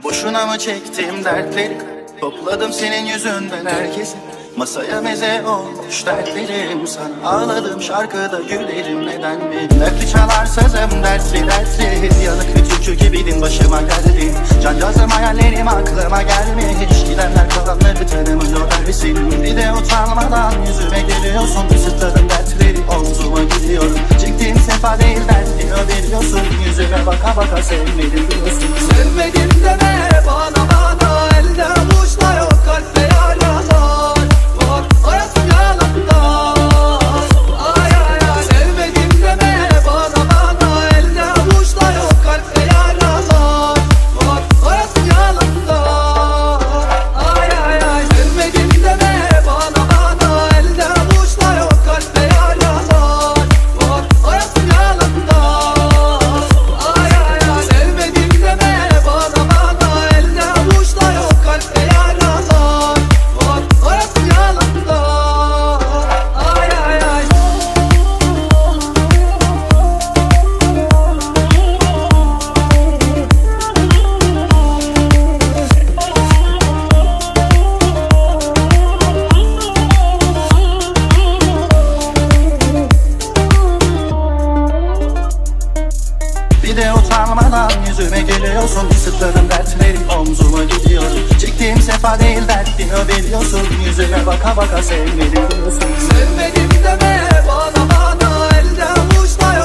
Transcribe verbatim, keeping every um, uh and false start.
Boşuna mı çektim dertleri, topladım senin yüzünden herkesi. Masaya meze olmuş dertlerim, sana ağladım şarkıda gülerim, neden mi? Dertli çalar sazım dertli dertli, yanık bir türkü gibidin başıma geldin. Cancağızım hayallerim aklıma gelmiş, gidenler kalanları tanımıyor dersin. Bir de utanmadan yüzüme geliyorsun, kısıtladım dertleri omzuma gidiyorum. Çektiğim sefa değil dertli o biliyorsun, yüzüme baka baka sevmedim diyorsun. Sevmedim deme bana bana, elde avuçta yok kalpte yaralar. Hayatım yalandan, ay ay ay. Sevmedim deme bana bana, elde avuçta yok kalpte yaralar. Hayatım yalandan, ay ay ay. Sevmedim deme bana bana, elde avuçta yok kalpte yaralar. Hayatım yalandan, ay ay ay. Sevmedim deme bana bana, elde avuçta yok kalpte yaralar. Hayatım yalandan, ay ay ay. Bir de utanmadan yüzüme geliyorsun, kısıtladım dertleri omzuma gidiyor. Çektiğim sefa değil dertli o biliyorsun, yüzüme baka baka sevmedim diyorsun. Sevmedim deme bana bana, elde avuçta yok